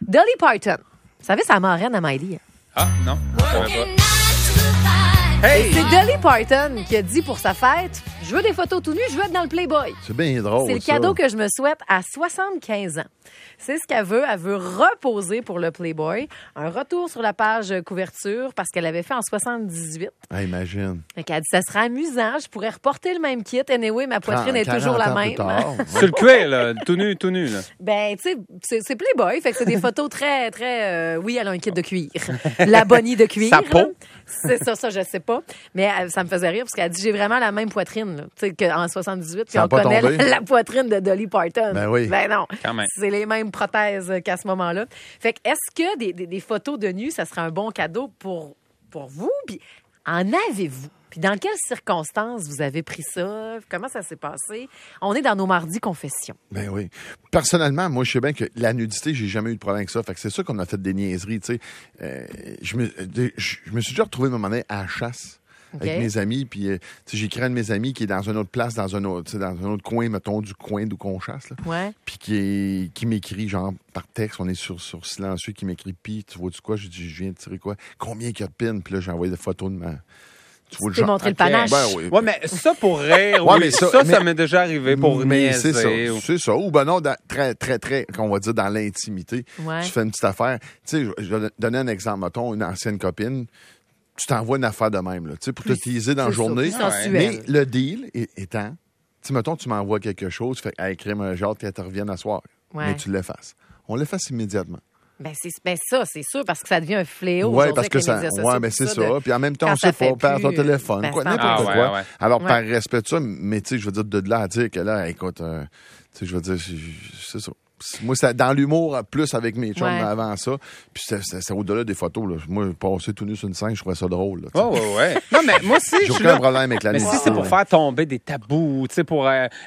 Dolly Parton. Vous savez, c'est la marraine à Miley. Ah, non. Je savais pas. Hey! C'est Dolly Parton qui a dit pour sa fête, je veux des photos tout nues, je veux être dans le Playboy. C'est bien drôle, C'est le cadeau que je me souhaite à 75 ans. C'est ce qu'elle veut. Elle veut reposer pour le Playboy. Un retour sur la page couverture parce qu'elle avait fait en 78. Ah, imagine. Elle a dit, ça serait amusant. Je pourrais reporter le même kit. Anyway, ma poitrine est 40 toujours la ans plus même. tard. Sur le cuir, là. Tout nu, là. Ben, tu sais, c'est Playboy. Fait que c'est des photos très, très... oui, elle a un kit de cuir. La bonnie de cuir. Sa peau. C'est ça, je sais pas. Mais ça me faisait rire parce qu'elle a dit, j'ai vraiment la même poitrine, là. Tu sais, qu'en 78, puis Ça a on pas connaît tombé. la poitrine de Dolly Parton. Ben oui. Ben non. Quand même. C'est les mêmes prothèses qu'à ce moment-là. Fait que, est-ce que des photos de nu, ça serait un bon cadeau pour vous? Puis, en avez-vous? Puis, dans quelles circonstances vous avez pris ça? Comment ça s'est passé? On est dans nos mardis confessions. Ben oui. Personnellement, moi, je sais bien que la nudité, j'ai jamais eu de problème avec ça. Fait que c'est sûr qu'on a fait des niaiseries, tu sais. Je me suis déjà retrouvé à un moment donné à la chasse. OK. Avec mes amis, puis j'ai écrit un de mes amis qui est dans une autre place, dans un autre coin, mettons, du coin d'où qu'on chasse, là. Ouais. Puis qui m'écrit, genre, par texte, on est sur silencieux, qui m'écrit, puis tu vois-tu quoi? Je dis, je viens de tirer quoi? Combien il y a de pins? Puis là, j'ai envoyé des photos de ma... Tu vois le t'es genre. montré le panache. Ben oui. Ouais, mais ça pour rire, Ouais, oui, mais ça mais- m'est déjà arrivé pour Mais c'est ça, niaiser. c'est ça. Ou ben non, très, très, très, qu'on va dire dans l'intimité. Ouais. Tu fais une petite affaire. Tu sais, je vais donner un exemple. Mettons, une ancienne copine, tu t'envoies une affaire de même, là, tu sais, pour te teaser dans la C'est ça, journée. plus sensuel. Mais le deal étant, tu sais, mettons, tu m'envoies quelque chose, tu fais, hey, crème, j'ai hâte qu'elle te revienne à soir. Ouais. Mais tu l'effaces. On l'efface immédiatement. Ben, ça, c'est sûr, parce que ça devient un fléau. Oui, aujourd'hui parce avec que les ça. médias sociaux, Ouais, mais tout c'est ça, ça. de- Puis en même temps, quand on ça sait fait pas, perds ton plus, téléphone, ben, quoi, c'est n'importe encore. quoi. Ah, ouais. Alors, Ouais. par respect de ça, mais tu sais, je veux dire, de là à dire que là, écoute, tu sais, je veux dire, c'est ça. Moi, c'est dans l'humour, plus avec mes chums, Ouais. mais avant ça. Puis c'est au-delà des photos, là. Moi, passer tout nu sur une scène, je trouvais ça drôle, là, tu sais. Oh, ouais. Non, mais moi aussi, J'ai je suis aucun là. problème avec la Mais si nudité, c'est pour là. faire tomber des tabous, tu sais, pour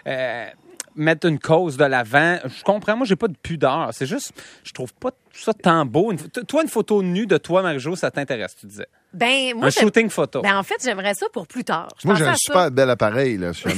mettre une cause de l'avant, je comprends. Moi, j'ai pas de pudeur. C'est juste, je trouve pas ça tant beau. Toi, une photo nue de toi, Marie-Jo, ça t'intéresse, tu disais. Ben, moi, Un shooting photo. Ben, en fait, j'aimerais ça pour plus tard. Je Moi, pensais j'ai un à super ça. bel appareil, là, si jamais.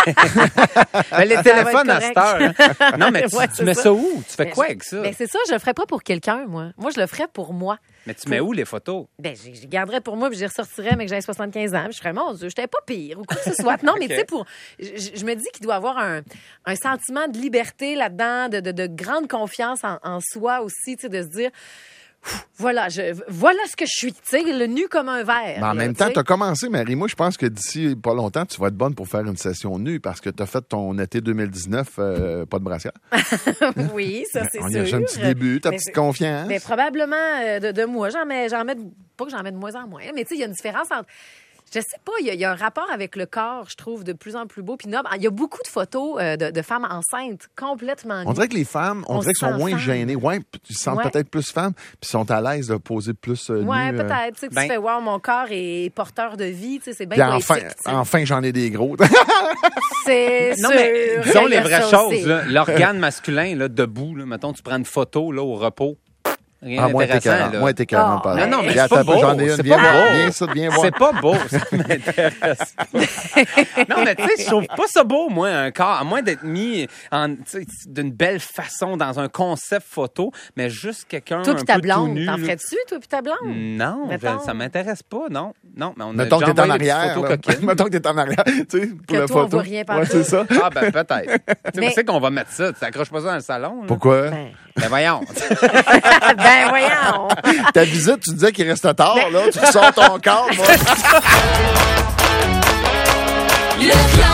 Ben, les va téléphones être à cette correct. heure. Hein? Non, mais Ouais, tu c'est mets ça. ça où? Tu fais Ben, quoi avec ça? Ben, c'est ça, je le ferais pas pour quelqu'un, moi. Moi, je le ferais pour moi. Mais tu mets où les photos? Ben, je les garderais pour moi, puis je les ressortirais, mais que j'ai 75 ans. Puis je ferais, mon Dieu, j'étais pas pire ou quoi que ce soit. Non, mais Ok. tu sais, je me dis qu'il doit y avoir un sentiment de liberté là-dedans, de grande confiance en soi aussi, tu sais, de se dire, voilà ce que je suis, tu sais, le nu comme un verre. Mais en là, même tu temps, sais. tu as commencé, Marie. Moi, je pense que d'ici pas longtemps, tu vas être bonne pour faire une session nue parce que tu as fait ton été 2019, pas de brassière. Oui, ça, c'est On y sûr. a déjà un petit début, ta Mais petite confiance. Mais probablement de moi. J'en mets pas que j'en mets de moins en moins, mais tu sais, il y a une différence entre. Je sais pas, il y a un rapport avec le corps, je trouve, de plus en plus beau puis noble. Il y a beaucoup de photos de femmes enceintes complètement nues. On dirait que les femmes, on dirait se qu'elles sont sent moins femme. gênées. Ouais, ils se sentent Ouais. peut-être plus femmes, puis sont à l'aise de poser plus Ouais, nus, peut-être. Tu sais, que ben- tu fais, wow, mon corps est porteur de vie. Tu sais, c'est Puis bien enfin, poétique. tu sais. enfin, j'en ai des gros. C'est Non, sûr. mais disons Il y les a vraies ça choses. aussi. là. L'organe masculin, là, debout, là, mettons, tu prends une photo là, au repos. Rien Moi, t'es d'intéressant. carré. là. Moi, t'es carrément Ah, pas. non, non, mais Regarde, c'est pas attends un peu, beau, j'en ai une. c'est Viens pas voir. beau. Viens ça, viens voir. C'est pas beau, ça m'intéresse pas. Non, mais tu sais, je trouve pas ça beau, moi, un corps, à moins d'être mis tu sais, d'une belle façon dans un concept photo, mais juste quelqu'un Toi un puis ta peu tout blonde, nu. t'en là. ferais-tu, toi puis ta blonde? Non, Mettons. ça m'intéresse pas, non. Non, mais on a Mettons que déjà t'es en envoyé des arrière. photos là. coquines. Mettons que t'es en arrière, tu sais, pour Que la toi, on photo. voit rien Ouais, partout. c'est ça. Ah, ben peut-être. Tu sais, Mais- où c'est qu'on va mettre ça? Tu t'accroches pas ça dans le salon? là? Pourquoi? Ben, voyons. ben voyons. Ta visite, tu disais qu'il restait tard, là. Tu ressors ton corps, moi. Le